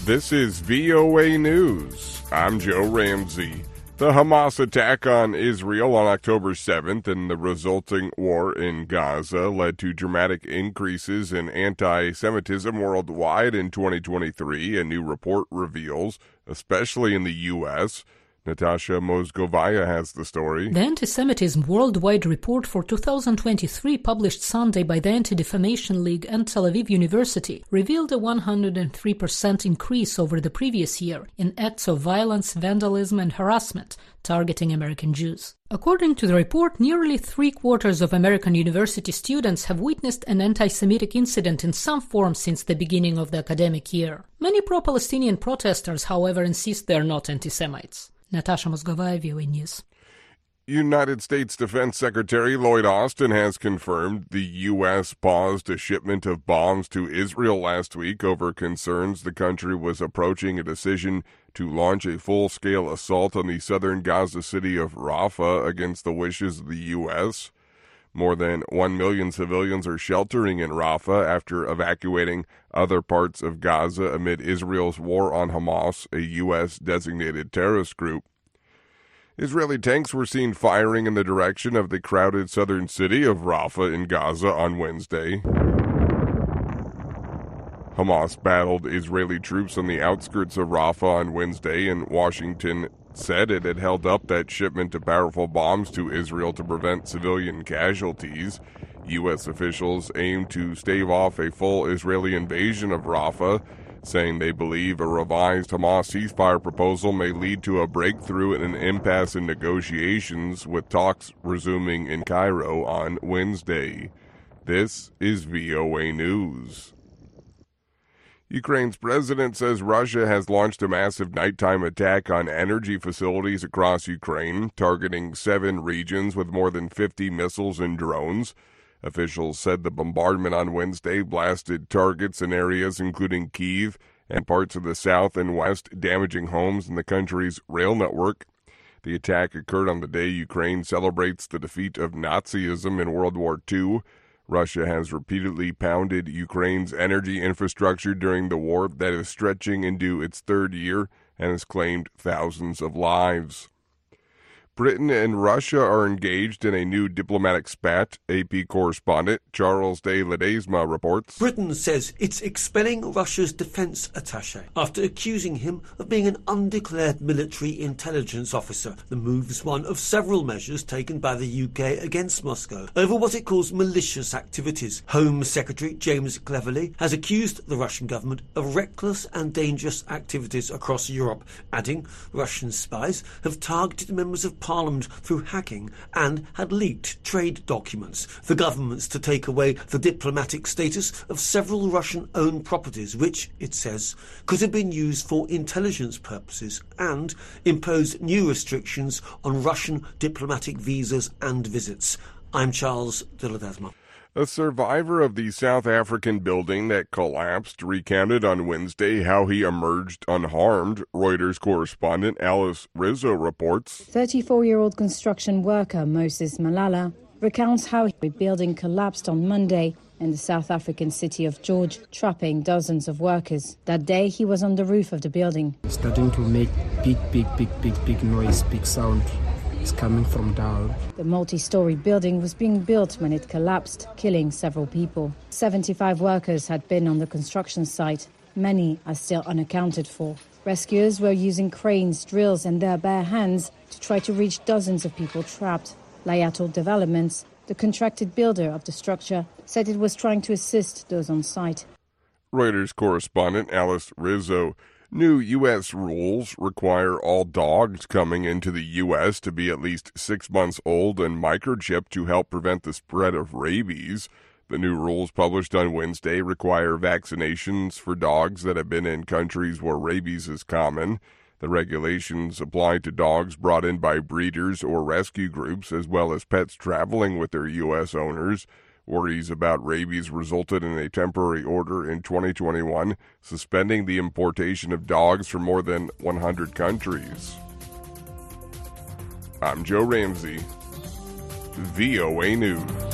This is VOA News. I'm Joe Ramsey. The Hamas attack on Israel on October 7th and the resulting war in Gaza led to dramatic increases in anti-Semitism worldwide in 2023, a new report reveals, especially in the U.S. Natasha Moskovaya has the story. The Anti-Semitism Worldwide Report for 2023, published Sunday by the Anti-Defamation League and Tel Aviv University, revealed a 103% increase over the previous year in acts of violence, vandalism, and harassment targeting American Jews. According to the report, nearly three-quarters of American university students have witnessed an anti-Semitic incident in some form since the beginning of the academic year. Many pro-Palestinian protesters, however, insist they are not anti-Semites. Natasha Moskovaya, VOA News. United States Defense Secretary Lloyd Austin has confirmed the U.S. paused a shipment of bombs to Israel last week over concerns the country was approaching a decision to launch a full-scale assault on the southern Gaza city of Rafah against the wishes of the U.S. More than 1 million civilians are sheltering in Rafah after evacuating other parts of Gaza amid Israel's war on Hamas, a U.S.-designated terrorist group. Israeli tanks were seen firing in the direction of the crowded southern city of Rafah in Gaza on Wednesday. Hamas battled Israeli troops on the outskirts of Rafah on Wednesday, and Washington said it had held up that shipment of powerful bombs to Israel to prevent civilian casualties. U.S. officials aim to stave off a full Israeli invasion of Rafah, saying they believe a revised Hamas ceasefire proposal may lead to a breakthrough and an impasse in negotiations, with talks resuming in Cairo on Wednesday. This is VOA News. Ukraine's president says Russia has launched a massive nighttime attack on energy facilities across Ukraine, targeting 7 regions with more than 50 missiles and drones. Officials said the bombardment on Wednesday blasted targets in areas including Kyiv and parts of the south and west, damaging homes in the country's rail network. The attack occurred on the day Ukraine celebrates the defeat of Nazism in World War II. Russia has repeatedly pounded Ukraine's energy infrastructure during the war that is stretching into its third year and has claimed thousands of lives. Britain and Russia are engaged in a new diplomatic spat, AP correspondent Charles de Ledesma reports. Britain says it's expelling Russia's defense attaché after accusing him of being an undeclared military intelligence officer. The move is one of several measures taken by the UK against Moscow over what it calls malicious activities. Home Secretary James Cleverly has accused the Russian government of reckless and dangerous activities across Europe, adding Russian spies have targeted members of Parliament through hacking and had leaked trade documents. The government's to take away the diplomatic status of several Russian-owned properties, which, it says, could have been used for intelligence purposes, and impose new restrictions on Russian diplomatic visas and visits. I'm Charles de Ledesma. A survivor of the South African building that collapsed recounted on Wednesday how he emerged unharmed. Reuters correspondent Alice Rizzo reports. 34-year-old construction worker Moses Malala recounts how the building collapsed on Monday in the South African city of George, trapping dozens of workers. That day, he was on the roof of the building. Starting to make big noise, big sound. It's coming from down. The multi-story building was being built when it collapsed, killing several people. 75 workers had been on the construction site. Many are still unaccounted for. Rescuers were using cranes, drills and their bare hands to try to reach dozens of people trapped. Layato Developments, the contracted builder of the structure, said it was trying to assist those on site. Reuters correspondent Alice Rizzo. New U.S. rules require all dogs coming into the U.S. to be at least 6 months old and microchipped to help prevent the spread of rabies. The new rules published on Wednesday require vaccinations for dogs that have been in countries where rabies is common. The regulations apply to dogs brought in by breeders or rescue groups, as well as pets traveling with their U.S. owners. Worries about rabies resulted in a temporary order in 2021, suspending the importation of dogs from more than 100 countries. I'm Joe Ramsey, VOA News.